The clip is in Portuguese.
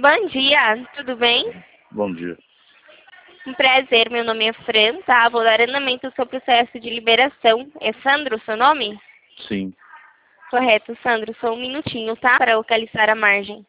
Bom dia, tudo bem? Bom dia. Um prazer, meu nome é Fran, tá? Vou dar andamento ao seu processo de liberação. É Sandro o seu nome? Sim. Correto, Sandro. Só um minutinho, tá? Para localizar a margem.